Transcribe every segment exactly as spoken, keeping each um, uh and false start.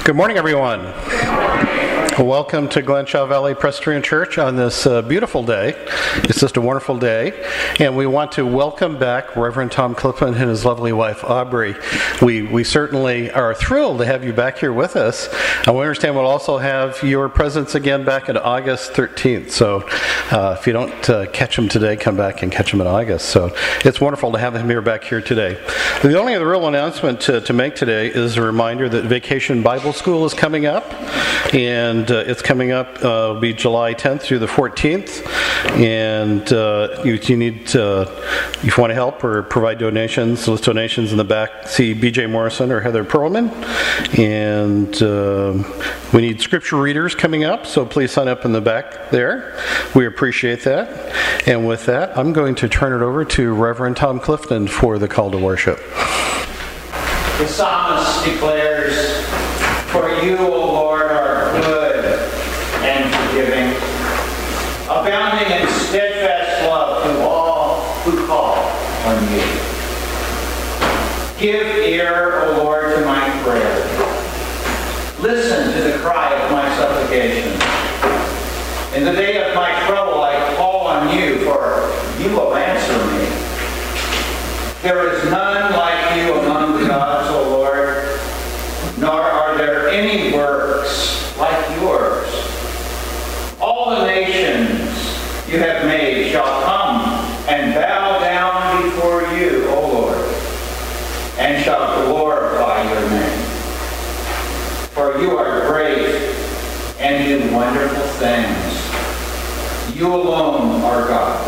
Good morning, everyone. Welcome to Glenshaw Valley Presbyterian Church on this uh, beautiful day. It's just a wonderful day, and we want to welcome back Reverend Tom Clifton and his lovely wife Aubrey. We we certainly are thrilled to have you back here with us, and we understand we'll also have your presence again back on August thirteenth. So uh, if you don't uh, catch him today, come back and catch him in August. So it's wonderful to have him here back here today. The only other real announcement to, to make today is a reminder that Vacation Bible School is coming up, and uh, it's coming up. Uh, it'll be July tenth through the fourteenth, and uh, you, you need to, if you want to help or provide donations, list donations in the back. See B J Morrison or Heather Perlman, and uh, we need scripture readers coming up. So please sign up in the back there. We appreciate that. And with that, I'm going to turn it over to Reverend Tom Clifton for the call to worship. The psalmist declares, "For you, O Lord, are good and forgiving, abounding in steadfast love to all who call on you. Give ear, O Lord, to my prayer. Listen to the cry of my supplication. In the day of my trouble I call on you, for you will answer me. There is none like you among the gods, O Lord, nor are there any works like yours. All the nations you have made shall come and bow down before you, O Lord, and shall glorify your name. For you are great and do wonderful things. You alone are God.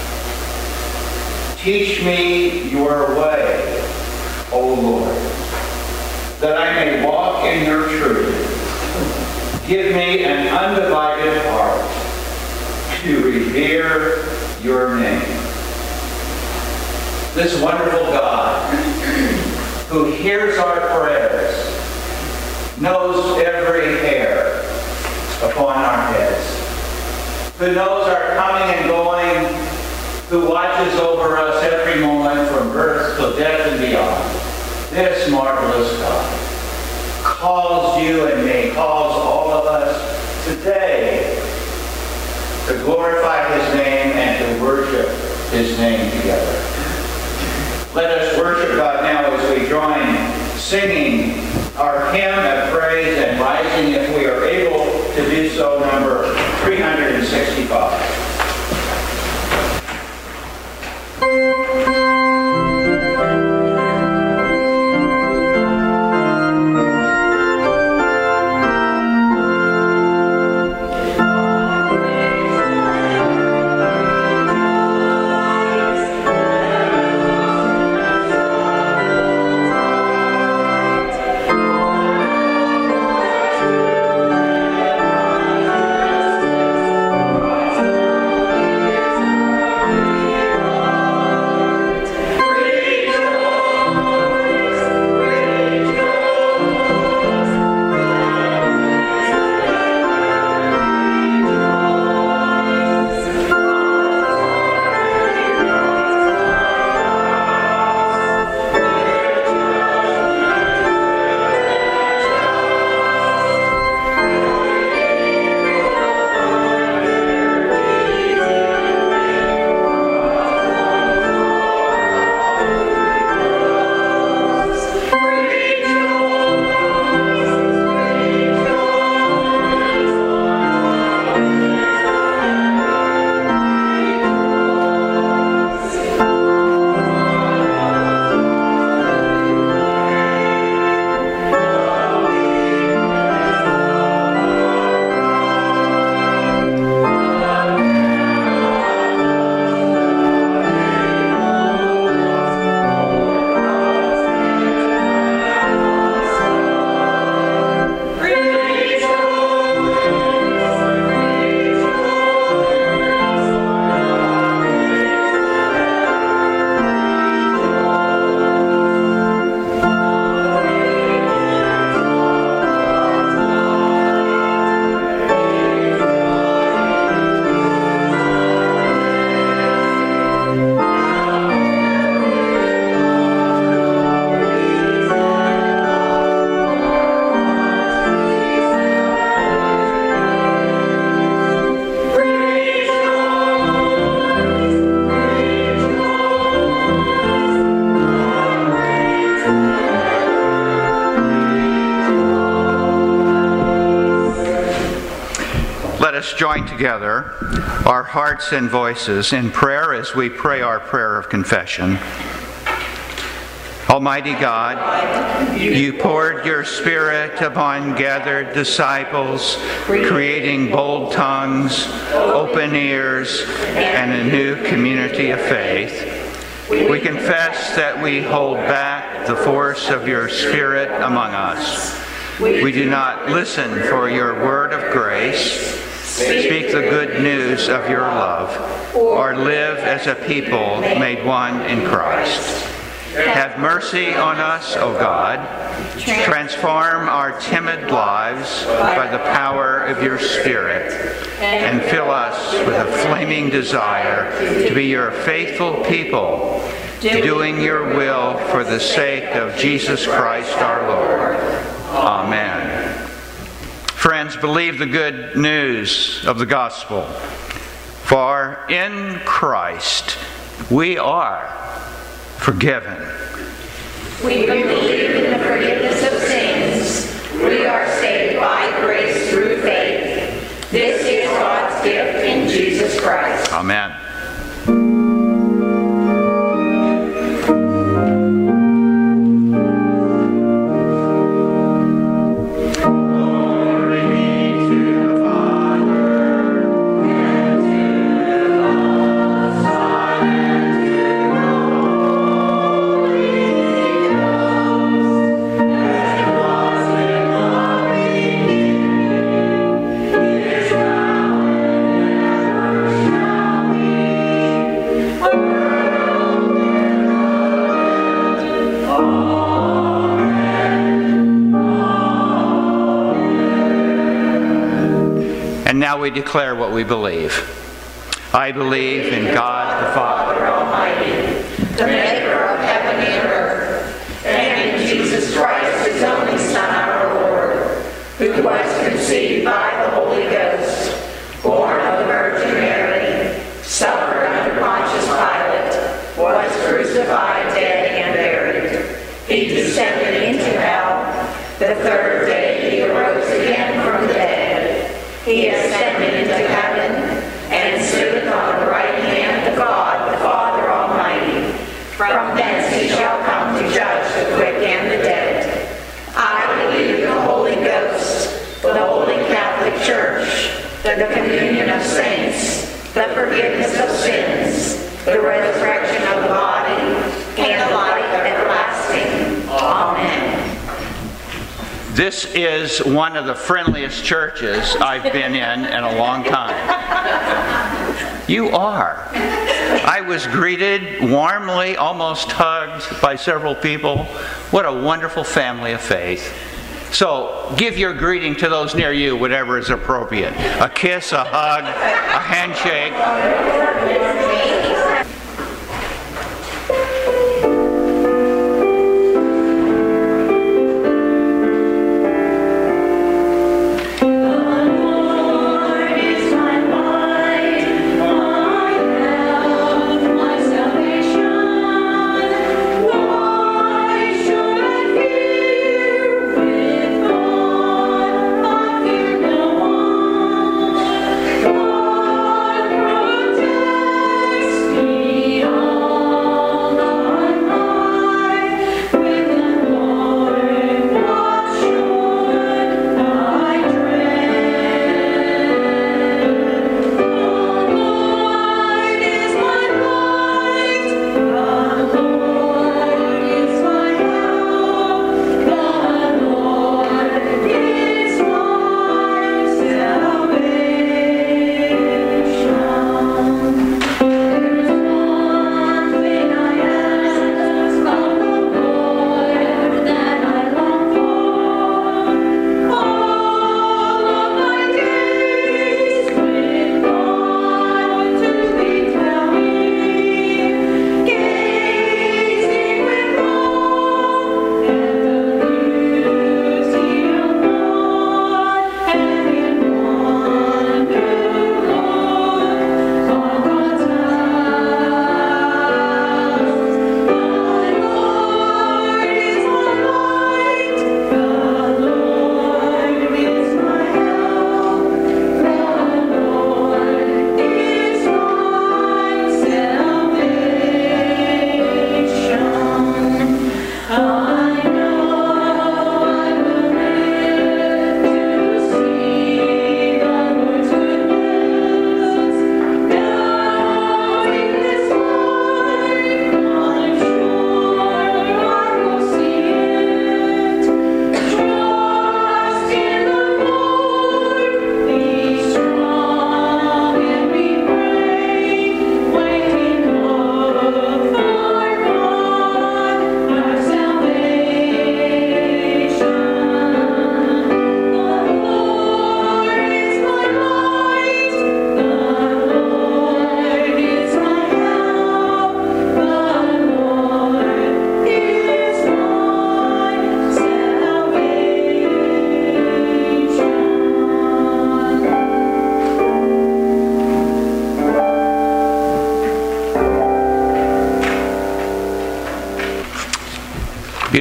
Teach me your way, O Lord, that I may walk in your truth. Give me an undivided heart to revere your name." This wonderful God, who hears our prayers, knows every hair upon our heads, who knows our coming and going, who watches over us every moment from birth till death and beyond. This marvelous God calls you and me, calls all of us today to glorify his name and to worship his name together. Let us worship God now as we join singing our hymn of praise and rising, if we are able to do so, number three hundred sixty-five. Thank you. us join together our hearts and voices in prayer as we pray our prayer of confession. Almighty God, you poured your Spirit upon gathered disciples, creating bold tongues, open ears, and a new community of faith. We confess that we hold back the force of your Spirit among us. We do not listen for your word of grace, speak the good news of your love, or live as a people made one in Christ. Have mercy on us, O God. Transform our timid lives by the power of your Spirit, and fill us with a flaming desire to be your faithful people, doing your will for the sake of Jesus Christ our Lord. Amen. Friends, believe the good news of the gospel. For in Christ we are forgiven. We believe in the forgiveness of sins. We are saved by grace through faith. This is God's gift in Jesus Christ. Amen. Now we declare what we believe. I believe in God the Father Almighty, the maker of heaven and earth, and in Jesus Christ, his only Son, our Lord, who was conceived by the Holy Ghost, born of the Virgin Mary, suffered under Pontius Pilate, was crucified, dead, and buried. He descended into hell. The third day he arose again from the dead. He ascended into heaven and sitteth on the right hand of God, the Father Almighty. From thence he shall come to judge the quick and the dead. I believe in the Holy Ghost, the Holy Catholic Church, the communion of saints, the forgiveness of sins, the resurrection of the body, and the life everlasting. Amen. This is one of the friendliest churches I've been in in a long time. You are. I was greeted warmly, almost hugged by several people. What a wonderful family of faith. So give your greeting to those near you, whatever is appropriate. A kiss, a hug, a handshake.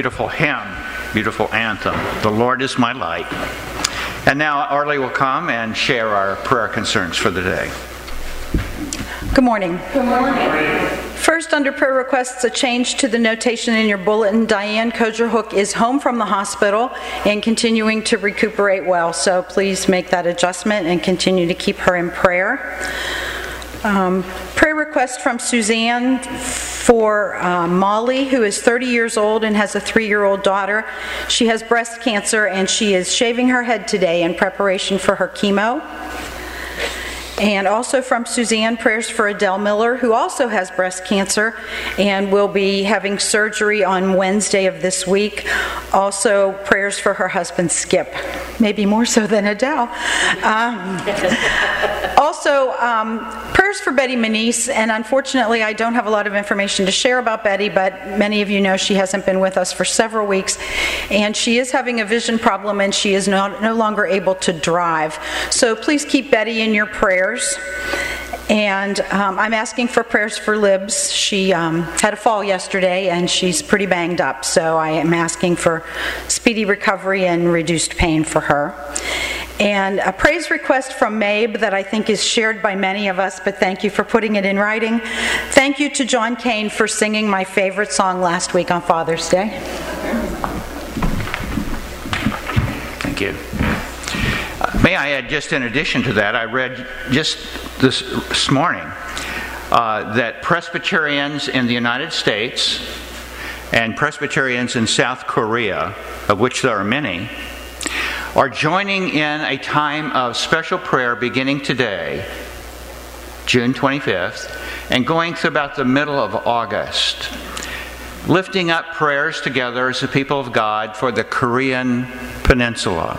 beautiful hymn, beautiful anthem, "The Lord is my light." And now Arlie will come and share our prayer concerns for the day. Good morning. Good morning. First, under prayer requests, a change to the notation in your bulletin. Diane Kojerhook is home from the hospital and continuing to recuperate well, so please make that adjustment and continue to keep her in prayer. Um, prayer request from Suzanne for uh, Molly, who is thirty years old and has a three-year-old daughter. She has breast cancer and she is shaving her head today in preparation for her chemo. And also from Suzanne, prayers for Adele Miller, who also has breast cancer and will be having surgery on Wednesday of this week. Also, prayers for her husband, Skip, maybe more so than Adele. Um, also, um, prayers for Betty Manise, and unfortunately I don't have a lot of information to share about Betty, but many of you know she hasn't been with us for several weeks, and she is having a vision problem and she is no, no longer able to drive. So please keep Betty in your prayers. And um, I'm asking for prayers for Libs. She um, had a fall yesterday and she's pretty banged up, so I am asking for speedy recovery and reduced pain for her. And a praise request from Mabe that I think is shared by many of us, but thank you for putting it in writing. Thank you to John Kane for singing my favorite song last week on Father's Day. Thank you. May I add, just in addition to that, I read just this, this morning uh, that Presbyterians in the United States and Presbyterians in South Korea, of which there are many, are joining in a time of special prayer beginning today, June twenty-fifth, and going through about the middle of August, lifting up prayers together as the people of God for the Korean Peninsula.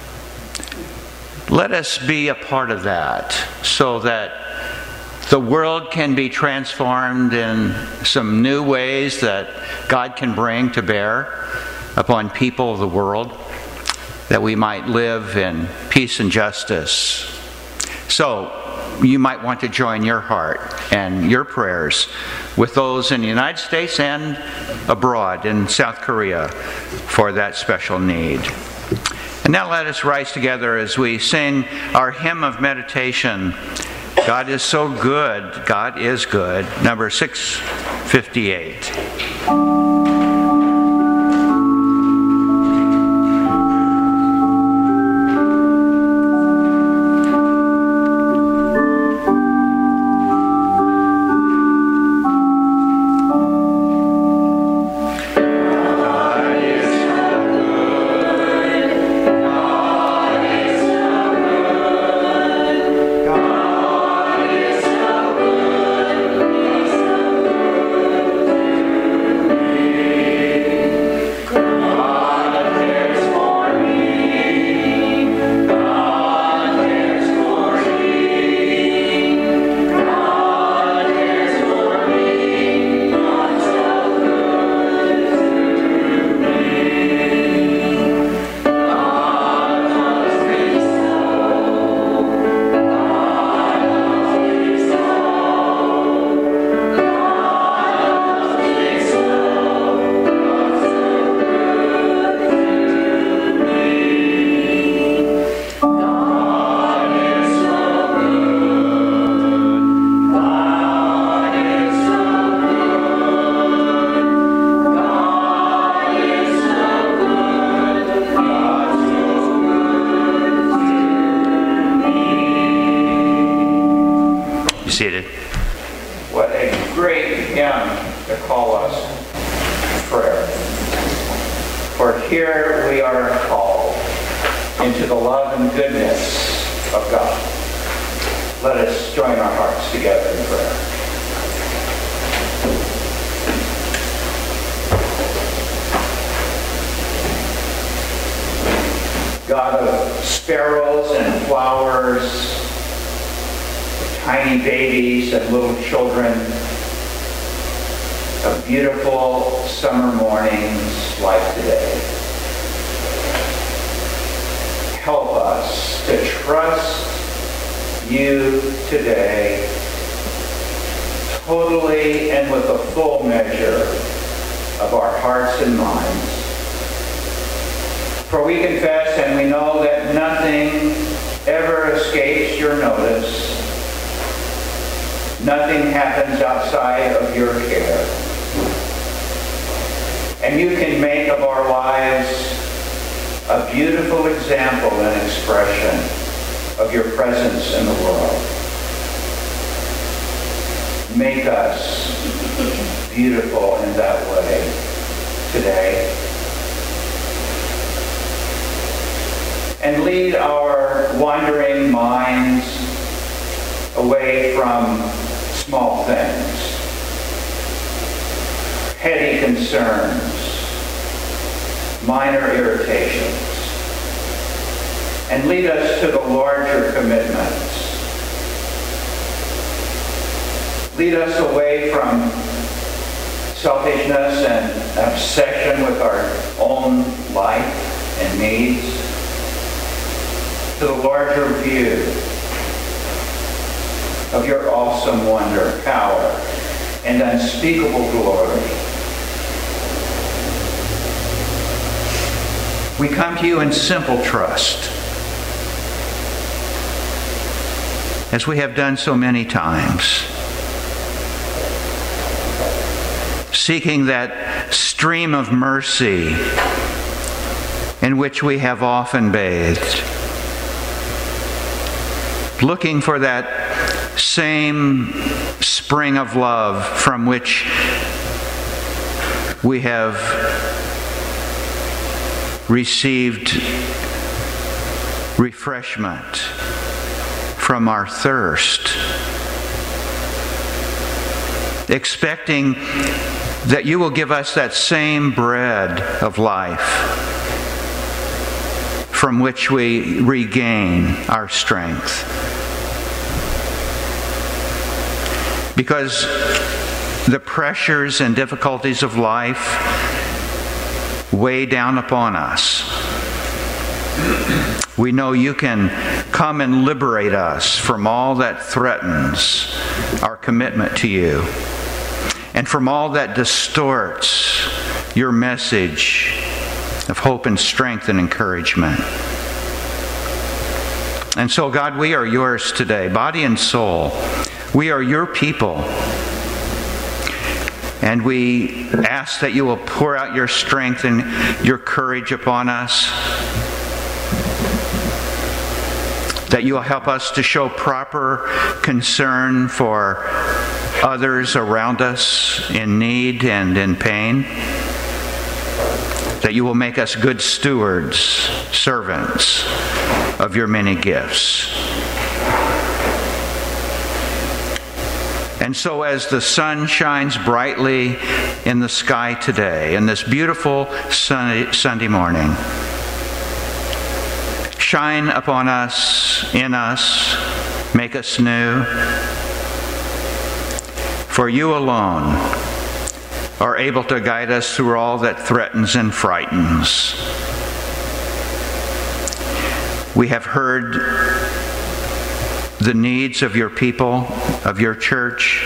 Let us be a part of that so that the world can be transformed in some new ways that God can bring to bear upon people of the world, that we might live in peace and justice. So you might want to join your heart and your prayers with those in the United States and abroad in South Korea for that special need. And now let us rise together as we sing our hymn of meditation, God is so good, God is good, number six fifty-eight. Seated. What a great hymn to call us to prayer. For here we are called into the love and goodness of God. Let us join our hearts together in prayer. God of sparrows and flowers, tiny babies and little children, of beautiful summer mornings like today. Help us to trust you today totally and with a full measure of our hearts and minds. For we confess and we know that nothing ever escapes your notice. Nothing happens outside of your care. And you can make of our lives a beautiful example and expression of your presence in the world. Make us beautiful in that way today. And lead our wandering minds away from small things, petty concerns, minor irritations, and lead us to the larger commitments. Lead us away from selfishness and obsession with our own life and needs to the larger view of your awesome wonder, power, and unspeakable glory. We come to you in simple trust, as we have done so many times, seeking that stream of mercy in which we have often bathed, looking for that same spring of love from which we have received refreshment from our thirst, expecting that you will give us that same bread of life from which we regain our strength. Because the pressures and difficulties of life weigh down upon us. We know you can come and liberate us from all that threatens our commitment to you, and from all that distorts your message of hope and strength and encouragement. And so, God, we are yours today, body and soul. We are your people. And we ask that you will pour out your strength and your courage upon us, that you will help us to show proper concern for others around us in need and in pain, that you will make us good stewards, servants of your many gifts. And so as the sun shines brightly in the sky today, in this beautiful sunny Sunday morning, shine upon us, in us, make us new. For you alone are able to guide us through all that threatens and frightens. We have heard the needs of your people, of your church,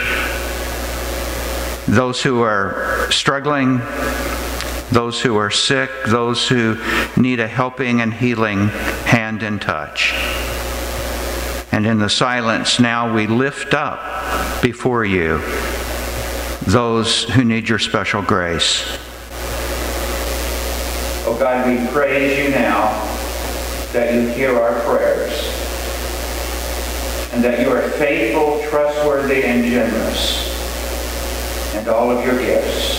those who are struggling, those who are sick, those who need a helping and healing hand and touch. And in the silence now we lift up before you those who need your special grace. Oh God, we praise you now that you hear our prayers, and that you are faithful, trustworthy, and generous in all of your gifts.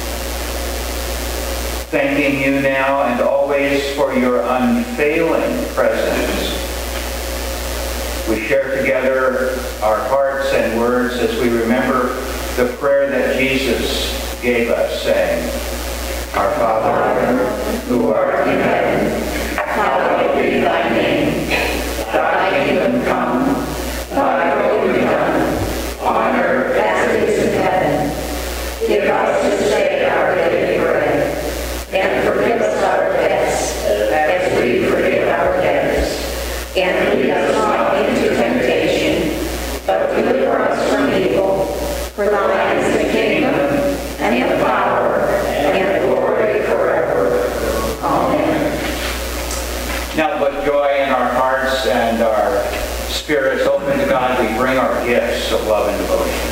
Thanking you now and always for your unfailing presence. We share together our hearts and words as we remember the prayer that Jesus gave us, saying, Our Father, who art in heaven, hallowed be thy name. Thy kingdom come. Thy will be done, on earth as it is in heaven. Give us this day our daily bread, and forgive us our debts, as we forgive our debtors. And lead us not into temptation, but deliver us from evil. For thine is the kingdom, and the power, and and our spirits open to God, we bring our gifts of love and devotion.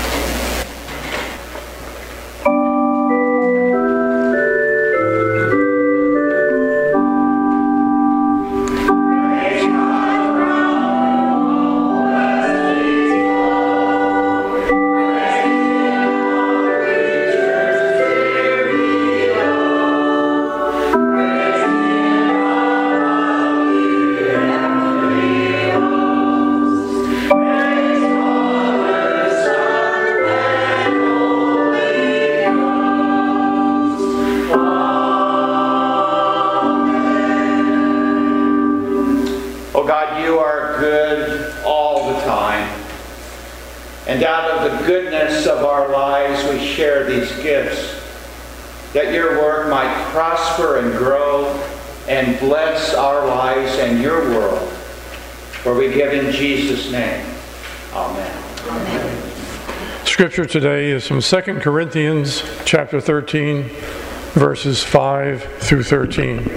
And out of the goodness of our lives, we share these gifts, that your work might prosper and grow and bless our lives and your world. For we give in Jesus' name. Amen. Amen. Scripture today is from Second Corinthians chapter thirteen, verses five through thirteen.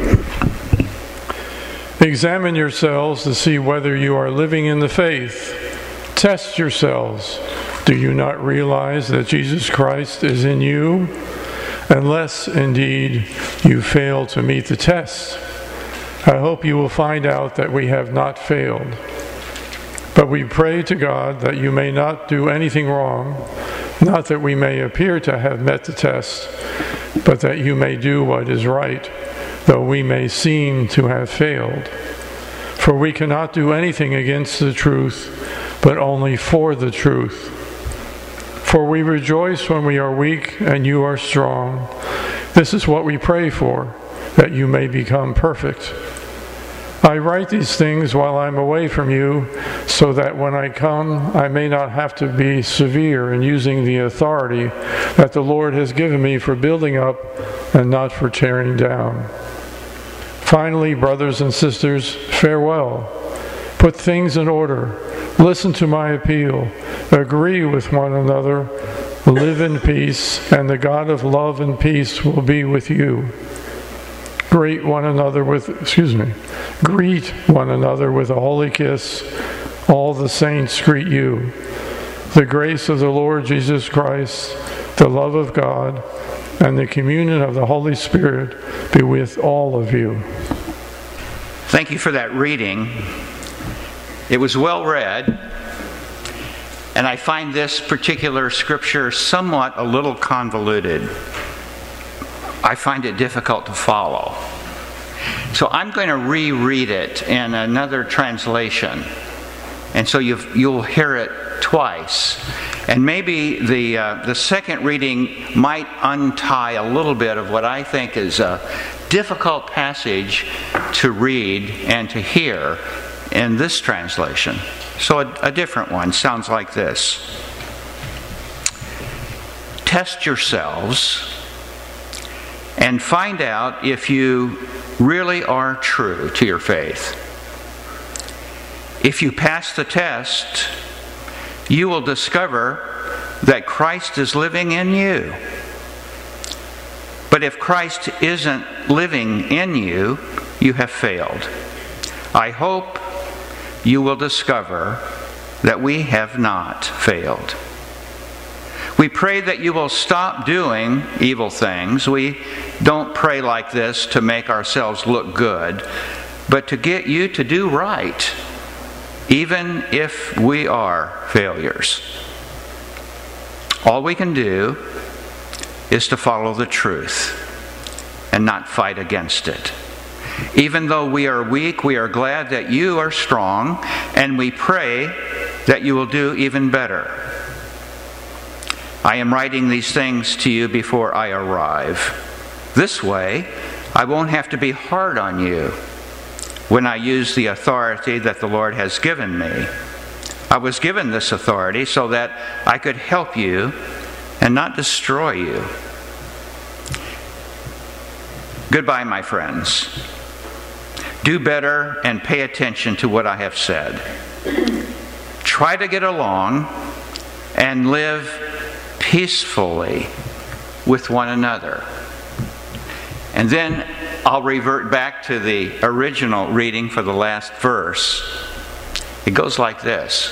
Examine yourselves to see whether you are living in the faith. Test yourselves. Do you not realize that Jesus Christ is in you? Unless, indeed, you fail to meet the test. I hope you will find out that we have not failed. But we pray to God that you may not do anything wrong, not that we may appear to have met the test, but that you may do what is right, though we may seem to have failed. For we cannot do anything against the truth, but only for the truth. For we rejoice when we are weak and you are strong. This is what we pray for, that you may become perfect. I write these things while I'm away from you, so that when I come, I may not have to be severe in using the authority that the Lord has given me for building up and not for tearing down. Finally, brothers and sisters, farewell. Put things in order. Listen to my appeal. Agree with one another. Live in peace, and the God of love and peace will be with you. Greet one another with, excuse me, greet one another with a holy kiss. All the saints greet you. The grace of the Lord Jesus Christ, the love of God, and the communion of the Holy Spirit be with all of you. Thank you for that reading. It was well read, and I find this particular scripture somewhat a little convoluted. I find it difficult to follow. So I'm going to reread it in another translation, and so you've, you'll hear it twice. And maybe the uh, the second reading might untie a little bit of what I think is a difficult passage to read and to hear in this translation. So a, a different one sounds like this. Test yourselves and find out if you really are true to your faith. If you pass the test, you will discover that Christ is living in you. But if Christ isn't living in you, you have failed. I hope you will discover that we have not failed. We pray that you will stop doing evil things. We don't pray like this to make ourselves look good, but to get you to do right, even if we are failures. All we can do is to follow the truth and not fight against it. Even though we are weak, we are glad that you are strong, and we pray that you will do even better. I am writing these things to you before I arrive. This way, I won't have to be hard on you when I use the authority that the Lord has given me. I was given this authority so that I could help you and not destroy you. Goodbye, my friends. Do better and pay attention to what I have said. Try to get along and live peacefully with one another. And then I'll revert back to the original reading for the last verse. It goes like this.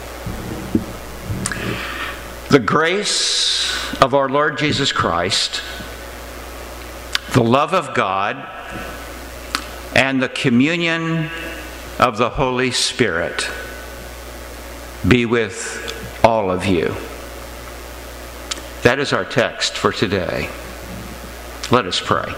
The grace of our Lord Jesus Christ, the love of God, and the communion of the Holy Spirit be with all of you. That is our text for today. Let us pray.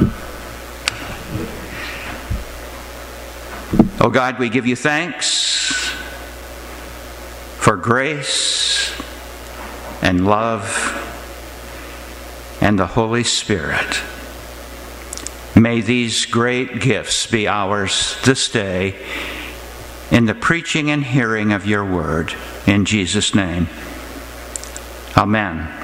Oh God, we give you thanks for grace and love and the Holy Spirit. May these great gifts be ours this day in the preaching and hearing of your word. In Jesus' name, amen.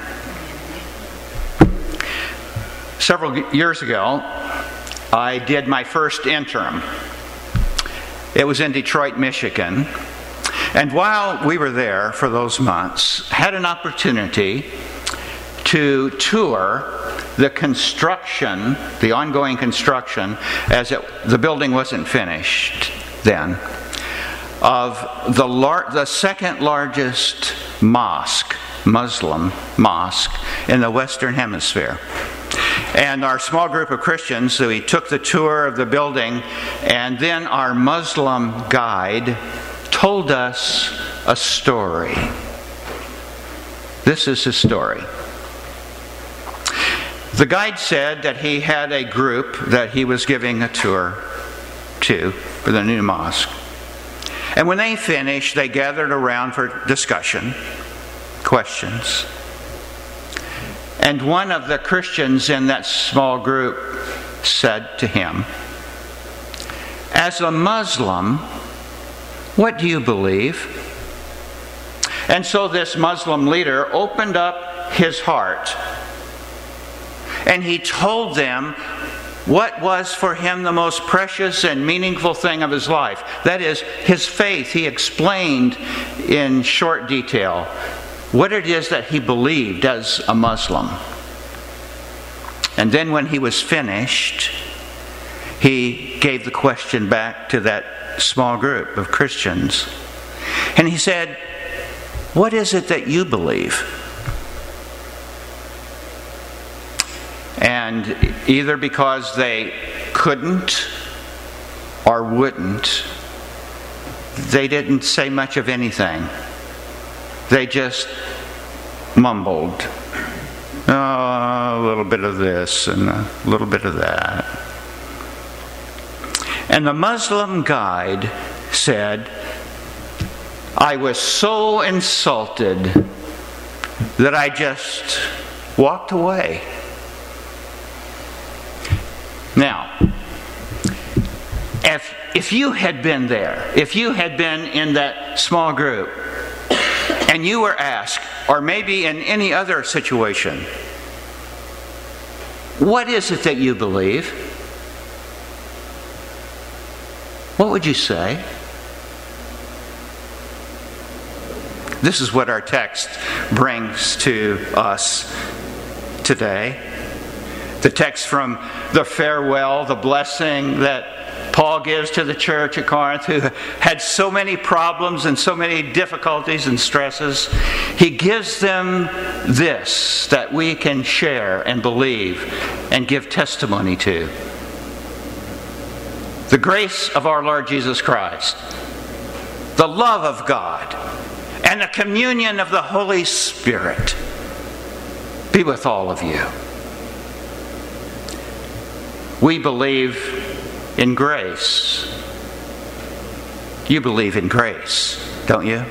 Several years ago, I did my first interim. It was in Detroit, Michigan. And while we were there for those months, had an opportunity to tour the construction, the ongoing construction, as it, the building wasn't finished then, of the, lar- the second largest mosque, Muslim mosque, in the Western Hemisphere. And our small group of Christians, so we took the tour of the building, and then our Muslim guide told us a story. This is his story. The guide said that he had a group that he was giving a tour to for the new mosque. And when they finished, they gathered around for discussion, questions. And one of the Christians in that small group said to him, "As a Muslim, what do you believe?" And so this Muslim leader opened up his heart and he told them what was for him the most precious and meaningful thing of his life. That is, his faith. He explained in short detail what it is that he believed as a Muslim. And then when he was finished, he gave the question back to that small group of Christians. And he said, "What is it that you believe?" And either because they couldn't or wouldn't, they didn't say much of anything. They just mumbled, oh, a little bit of this and a little bit of that. And the Muslim guide said, "I was so insulted that I just walked away." Now, if, if you had been there, if you had been in that small group, and you were asked, or maybe in any other situation, what is it that you believe? What would you say? This is what our text brings to us today. The text from the farewell, the blessing that Paul gives to the church at Corinth, who had so many problems and so many difficulties and stresses. He gives them this that we can share and believe and give testimony to. The grace of our Lord Jesus Christ, the love of God, and the communion of the Holy Spirit be with all of you. We believe in grace. You believe in grace, don't you?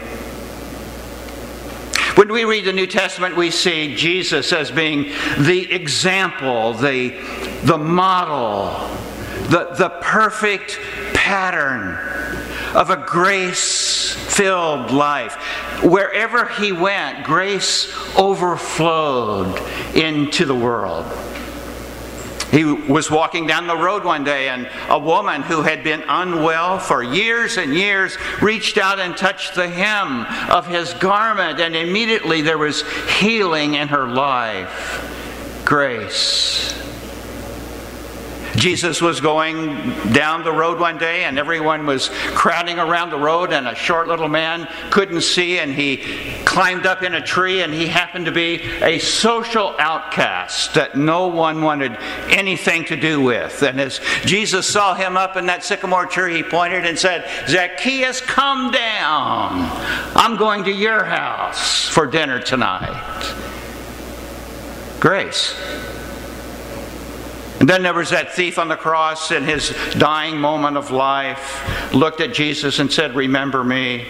When we read the New Testament, we see Jesus as being the example, the, the model, the, the perfect pattern of a grace-filled life. Wherever he went, grace overflowed into the world. He was walking down the road one day, and a woman who had been unwell for years and years reached out and touched the hem of his garment, and immediately there was healing in her life. Grace. Jesus was going down the road one day, and everyone was crowding around the road, and a short little man couldn't see, and he climbed up in a tree, and he happened to be a social outcast that no one wanted anything to do with. And as Jesus saw him up in that sycamore tree, he pointed and said, "Zacchaeus, come down. I'm going to your house for dinner tonight." Grace. And then there was that thief on the cross in his dying moment of life, looked at Jesus and said, "Remember me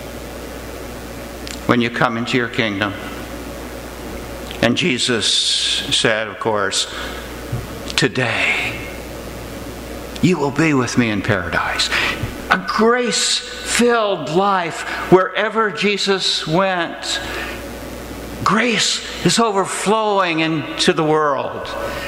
when you come into your kingdom." And Jesus said, of course, "Today you will be with me in paradise." A grace-filled life wherever Jesus went. Grace is overflowing into the world.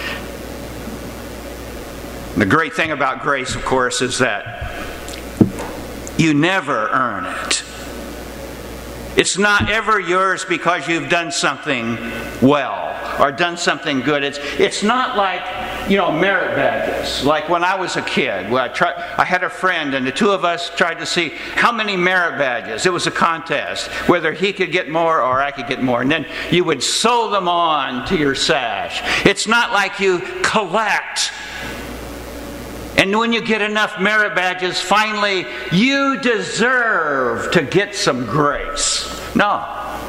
The great thing about grace, of course, is that you never earn it. It's not ever yours because you've done something well or done something good. It's it's not like, you know, merit badges. Like when I was a kid, well, I, tried, I had a friend, and the two of us tried to see how many merit badges. It was a contest, whether he could get more or I could get more. And then you would sew them on to your sash. It's not like you collect. And when you get enough merit badges, finally, you deserve to get some grace. No.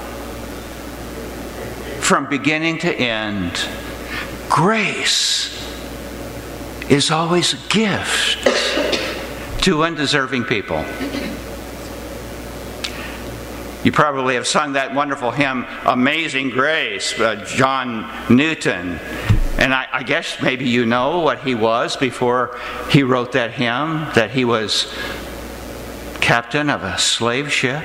From beginning to end, grace is always a gift to undeserving people. You probably have sung that wonderful hymn, "Amazing Grace," by John Newton. And I, I guess maybe you know what he was before he wrote that hymn, that he was captain of a slave ship.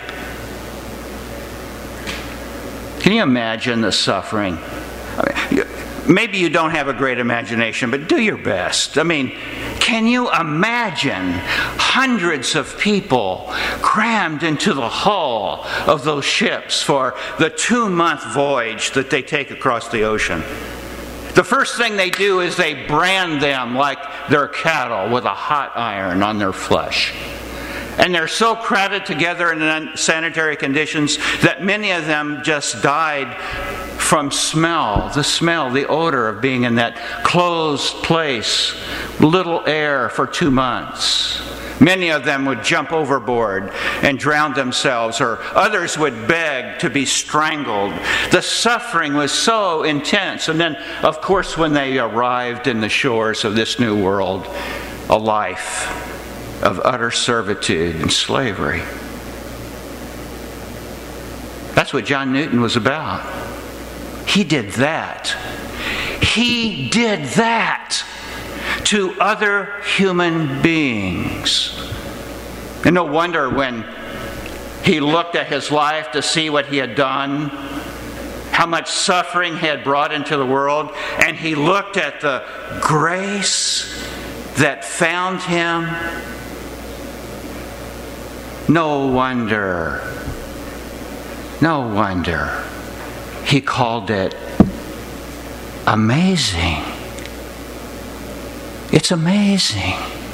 Can you imagine the suffering? I mean, maybe you don't have a great imagination, but do your best. I mean, can you imagine hundreds of people crammed into the hull of those ships for the two-month voyage that they take across the ocean? The first thing they do is they brand them like they're cattle with a hot iron on their flesh. And they're so crowded together in unsanitary conditions that many of them just died from smell, the smell, the odor of being in that closed place, little air for two months. Many of them would jump overboard and drown themselves, or others would beg to be strangled. The suffering was so intense. And then, of course, when they arrived in the shores of this new world, a life of utter servitude and slavery. That's what John Newton was about. He did that. He did that to other human beings. And no wonder when he looked at his life to see what he had done, how much suffering he had brought into the world, and he looked at the grace that found him, no wonder, no wonder he called it amazing. It's amazing.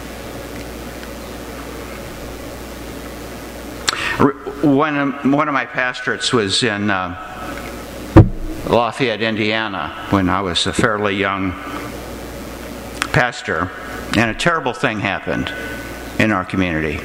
One of, one of my pastorates was in uh, Lafayette, Indiana, when I was a fairly young pastor, and a terrible thing happened in our community.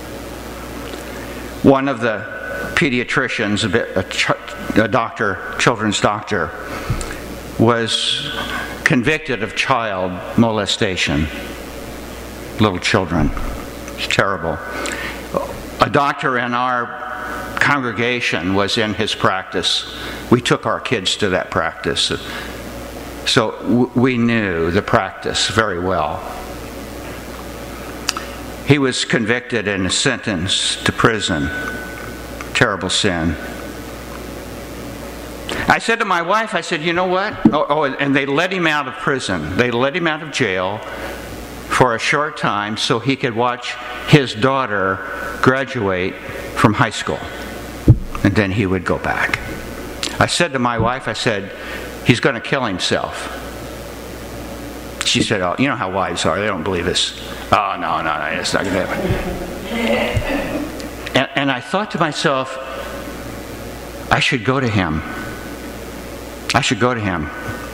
One of the pediatricians, a, bit, a, ch- a doctor, children's doctor, was convicted of child molestation. Little children. It's terrible. A doctor in our congregation was in his practice. We took our kids to that practice. So w- we knew the practice very well. He was convicted and sentenced to prison. Terrible sin. I said to my wife, I said, you know what? Oh, oh, and they let him out of prison. They let him out of jail for a short time so he could watch his daughter graduate from high school. And then he would go back. I said to my wife, I said, he's going to kill himself. she said, oh, you know how wives are. They don't believe this. Oh, no, no, no, it's not going to happen. And, and I thought to myself, I should go to him. I should go to him.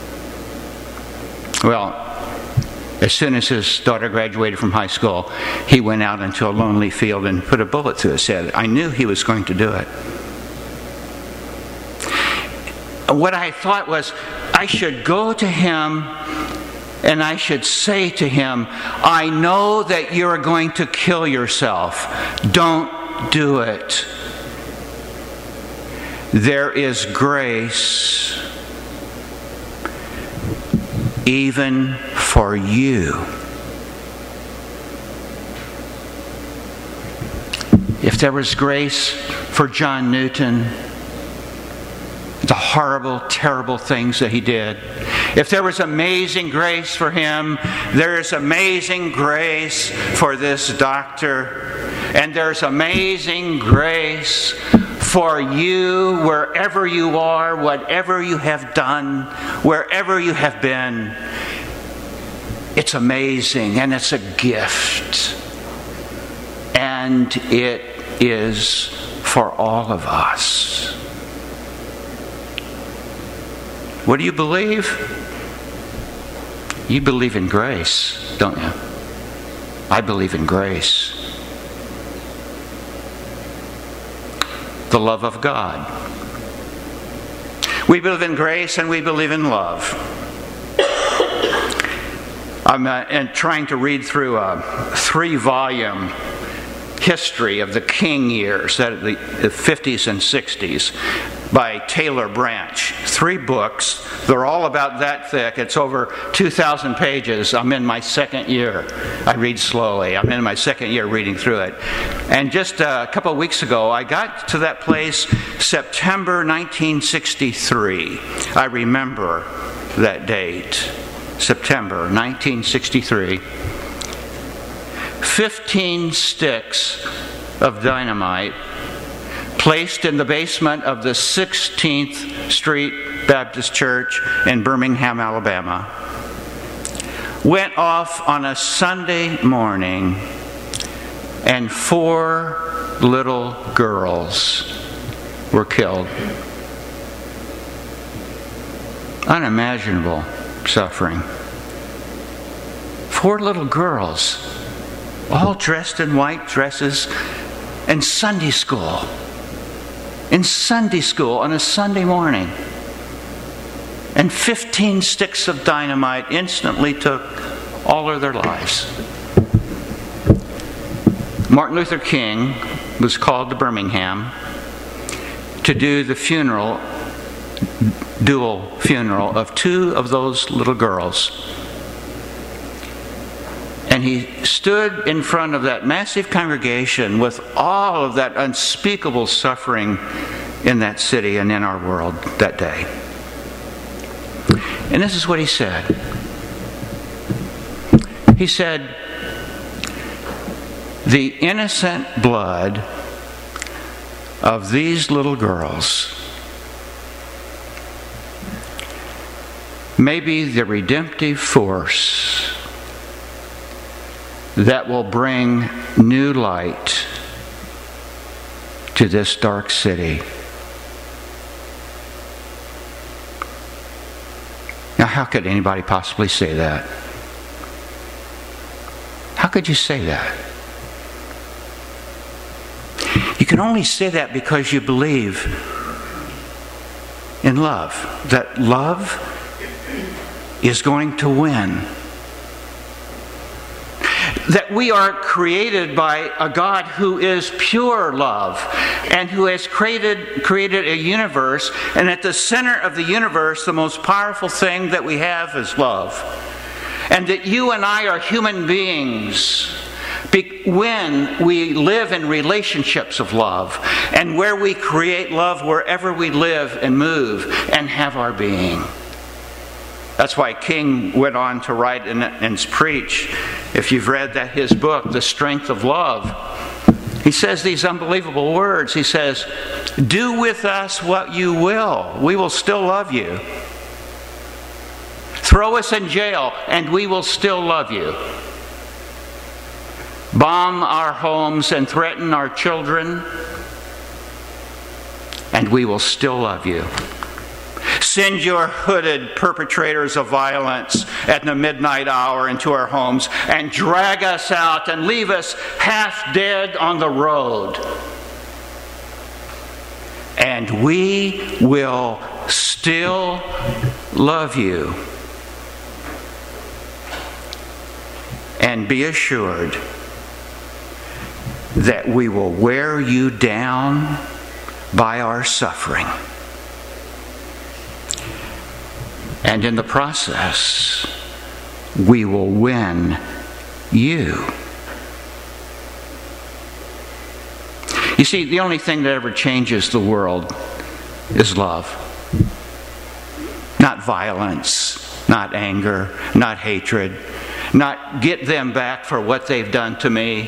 Well, as soon as his daughter graduated from high school, he went out into a lonely field and put a bullet through his head. I knew he was going to do it. What I thought was, I should go to him and I should say to him, I know that you're going to kill yourself. Don't do it. There is grace even for you. If there was grace for John Newton, the horrible, terrible things that he did. If there was amazing grace for him, there is amazing grace for this doctor. And there's amazing grace for you wherever you are, whatever you have done, wherever you have been. It's amazing and it's a gift. And it is for all of us. What do you believe? You believe in grace, don't you? I believe in grace. The love of God. We believe in grace and we believe in love. I'm uh, and trying to read through a three-volume history of the King years, that the, the fifties and sixties, by Taylor Branch. Three books. They're all about that thick. It's over two thousand pages. I'm in my second year. I read slowly. I'm in my second year reading through it. And just a couple of weeks ago, I got to that place, September nineteen sixty-three. I remember that date. September nineteen sixty-three. Fifteen sticks of dynamite placed in the basement of the sixteenth Street Baptist Church in Birmingham, Alabama, went off on a Sunday morning, and four little girls were killed. Unimaginable suffering. Four little girls, all dressed in white dresses, in Sunday school. In Sunday school on a Sunday morning. And fifteen sticks of dynamite instantly took all of their lives. Martin Luther King was called to Birmingham to do the funeral, dual funeral of two of those little girls. And he stood in front of that massive congregation with all of that unspeakable suffering in that city and in our world that day. And this is what he said. He said, the innocent blood of these little girls may be the redemptive force that will bring new light to this dark city. Now, how could anybody possibly say that? How could you say that? You can only say that because you believe in love. That love is going to win. That we are created by a God who is pure love and who has created, created a universe, and at the center of the universe, the most powerful thing that we have is love. And that you and I are human beings when we live in relationships of love, and where we create love wherever we live and move and have our being. That's why King went on to write and, and preach, if you've read that his book, The Strength of Love, he says these unbelievable words. He says, do with us what you will. We will still love you. Throw us in jail, and we will still love you. Bomb our homes and threaten our children, and we will still love you. Send your hooded perpetrators of violence at the midnight hour into our homes and drag us out and leave us half dead on the road. And we will still love you. And be assured that we will wear you down by our suffering. And in the process, we will win you. You see, the only thing that ever changes the world is love. Not violence, not anger, not hatred, not get them back for what they've done to me.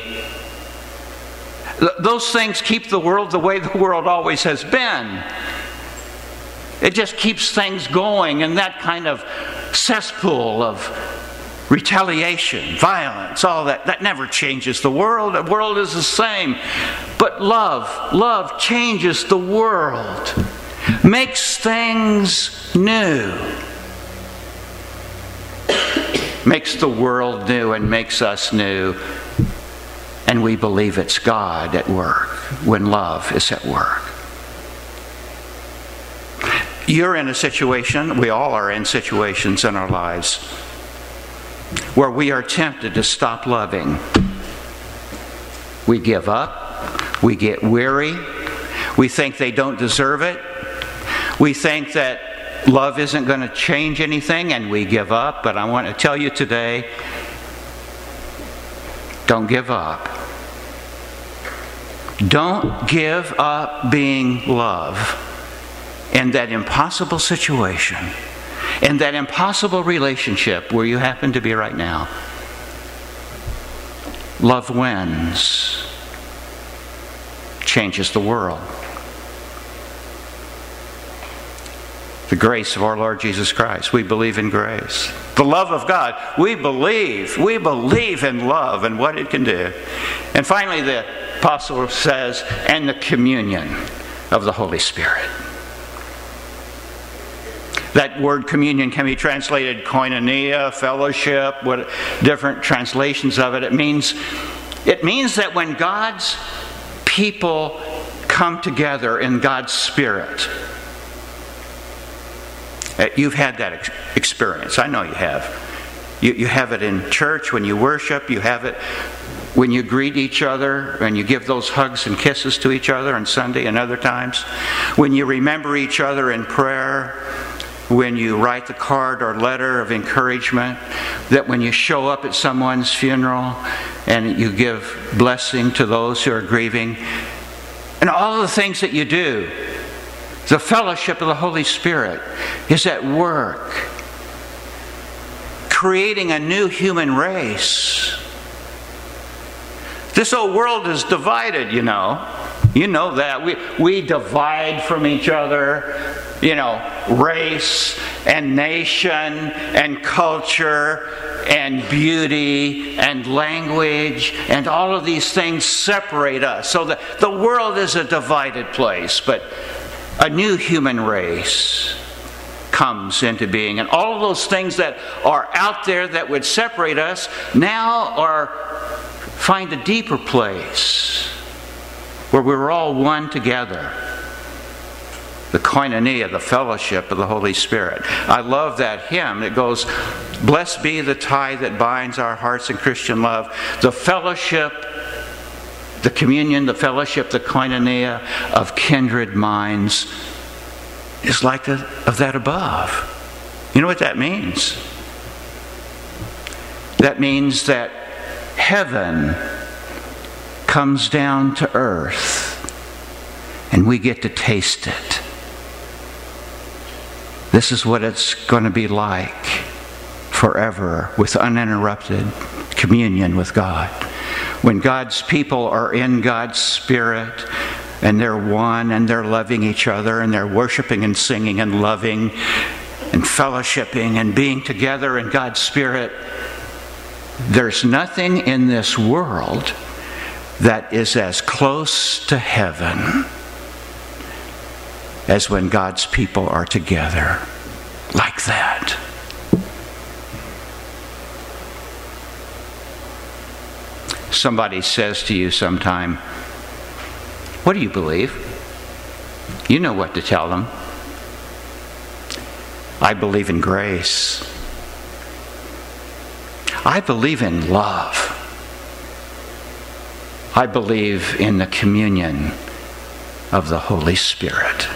Those things keep the world the way the world always has been. It just keeps things going in that kind of cesspool of retaliation, violence, all that. That never changes the world. The world is the same. But love, love changes the world, makes things new, makes the world new and makes us new. And we believe it's God at work when love is at work. You're in a situation, we all are in situations in our lives where we are tempted to stop loving. We give up, we get weary, we think they don't deserve it, we think that love isn't going to change anything, and we give up. But I want to tell you today, don't give up. Don't give up being love in that impossible situation, in that impossible relationship where you happen to be right now. Love wins, changes the world. The grace of our Lord Jesus Christ. We believe in grace. The love of God. We believe. We believe in love and what it can do. And finally, the apostle says, and the communion of the Holy Spirit. That word communion can be translated koinonia, fellowship, what different translations of it. It means, it means that when God's people come together in God's Spirit. You've had that ex- experience. I know you have. You, you have it in church when you worship. You have it when you greet each other and you give those hugs and kisses to each other on Sunday and other times. When you remember each other in prayer. When you write the card or letter of encouragement. That when you show up at someone's funeral and you give blessing to those who are grieving. And all the things that you do. The fellowship of the Holy Spirit is at work, creating a new human race. This old world is divided, you know. You know that. We, we divide from each other, you know, race and nation and culture and beauty and language, and all of these things separate us. So the, the world is a divided place, but a new human race comes into being. And all of those things that are out there that would separate us now are find a deeper place where we're all one together. The koinonia, the fellowship of the Holy Spirit. I love that hymn. It goes, blessed be the tie that binds our hearts in Christian love. The fellowship, the communion, the fellowship, the koinonia of kindred minds is like the, of that above. You know what that means? That means that heaven comes down to earth and we get to taste it. This is what it's going to be like forever with uninterrupted communion with God. When God's people are in God's Spirit and they're one and they're loving each other and they're worshiping and singing and loving and fellowshipping and being together in God's Spirit. There's nothing in this world that is as close to heaven as when God's people are together like that. Somebody says to you sometime, "What do you believe?" You know what to tell them. "I believe in grace. I believe in love. I believe in the communion of the Holy Spirit."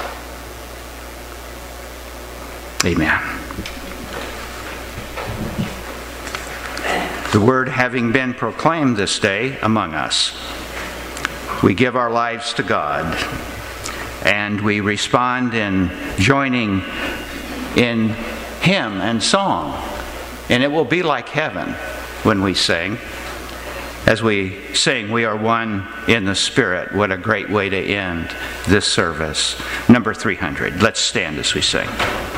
Amen. The word having been proclaimed this day among us, we give our lives to God, and we respond in joining in hymn and song. And it will be like heaven when we sing. As we sing, "We are one in the Spirit." What a great way to end this service. Number three hundred. Let's stand as we sing.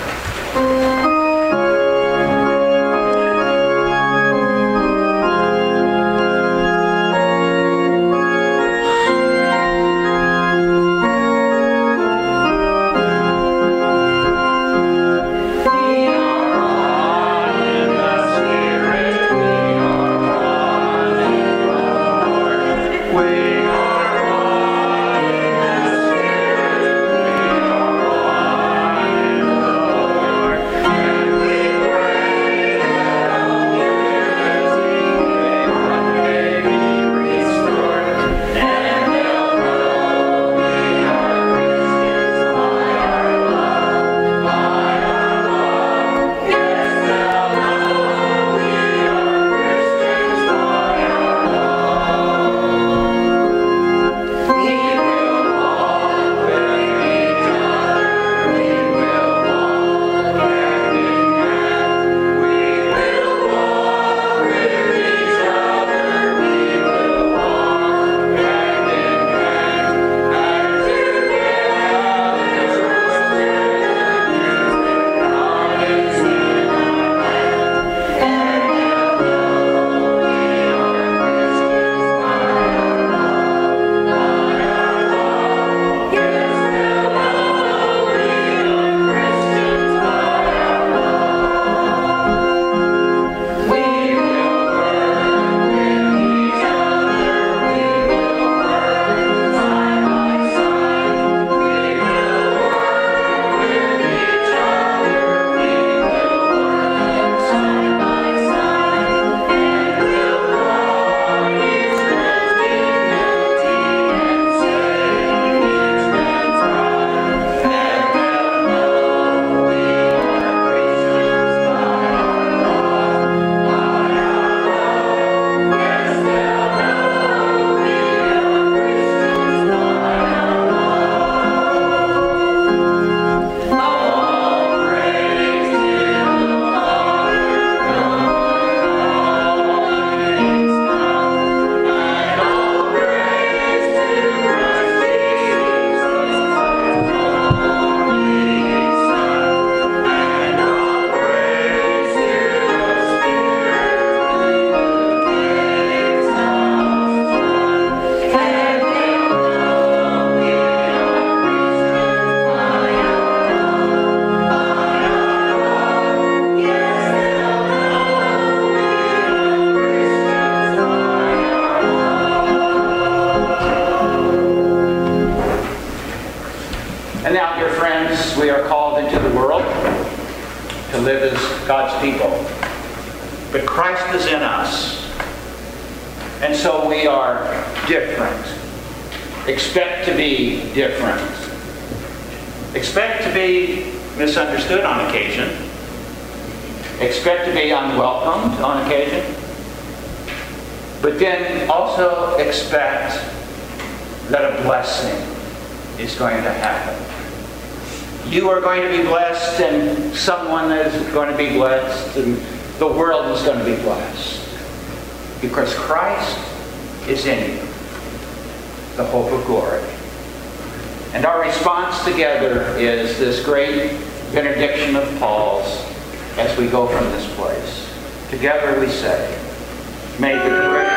And now, dear friends, we are called into the world to live as God's people. But Christ is in us. And so we are different. Expect to be different. Expect to be misunderstood on occasion. Expect to be unwelcomed on occasion. But then also expect that a blessing is going to happen. You are going to be blessed, and someone is going to be blessed, and the world is going to be blessed. Because Christ is in you, the hope of glory. And our response together is this great benediction of Paul's as we go from this place. Together we say, may the grace